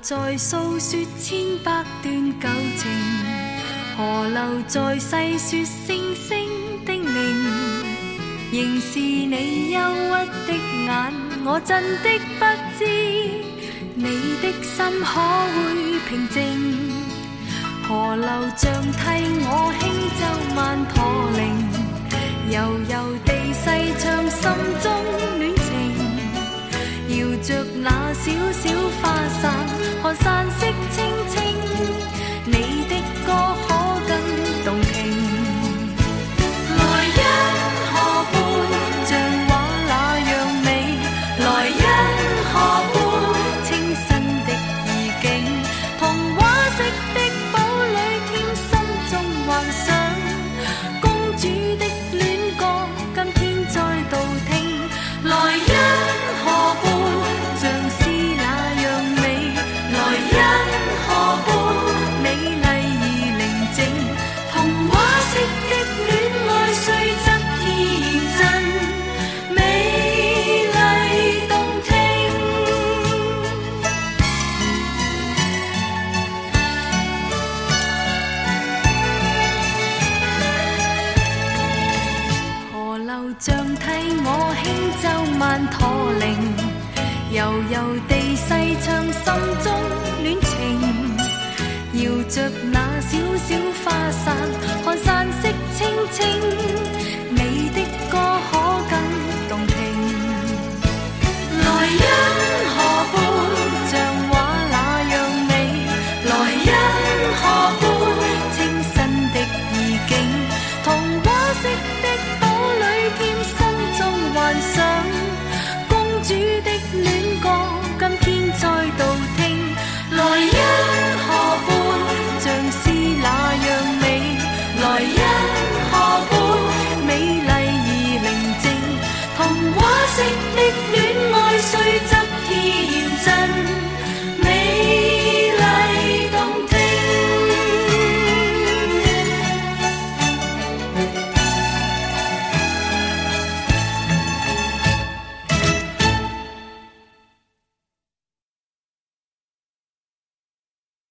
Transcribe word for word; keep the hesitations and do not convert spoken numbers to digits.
在诉说千百段旧情，河流在细说星星的名，仍是你忧郁的眼，我真的不知你的心可会平静。河流像替我輕奏曼陀鈴，悠悠地細唱心中戀情，搖着那小小花傘，看山色清清，你的歌可更動聽。來因河畔像畫那樣美，來因河畔清新的意境，童話式的堡壘添心中幻想，公主的戀歌今天再度聽。來因河畔像是那樣美，來因河畔美麗而寧靜，童話式的戀愛雖則天真，美麗動聽。河流像替我輕奏曼陀鈴，悠悠地細唱心中戀情，搖着那小小花傘，看山色清清，你的歌可更動聽。來因河畔像畫那樣美，來因河畔清新的意境，童話式的堡壘添心中幻想，公主的戀歌今天再度聽。來因河畔像是那樣美，來因